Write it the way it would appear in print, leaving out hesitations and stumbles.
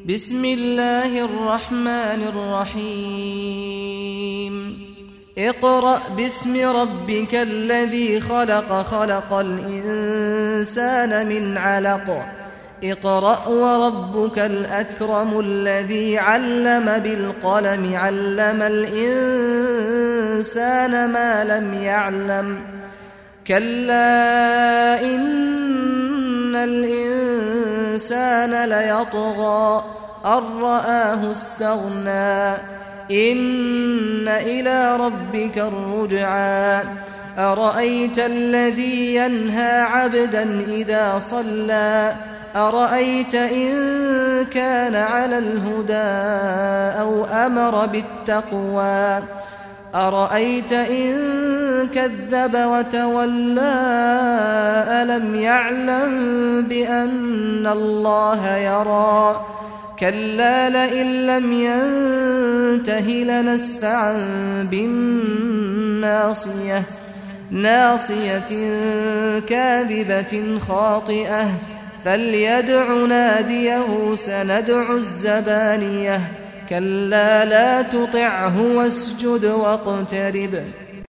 بسم الله الرحمن الرحيم اقرأ باسم ربك الذي خلق خلق الإنسان من علق اقرأ وربك الأكرم الذي علم بالقلم علم الإنسان ما لم يعلم كلا إن الإنسان ليطغى أن رآه استغنى إن إلى ربك الرجعى أرأيت الذي ينهى عبدا إذا صلى أرأيت إن كان على الهدى أو أمر بالتقوى أرأيت إن كذب وتولى ألم يعلم بأن الله يرى كلا لئن لم ينته لنسفعا بالناصية ناصية كاذبة خاطئة فليدع ناديه سندع الزبانية كلا لا تطعه واسجد واقترب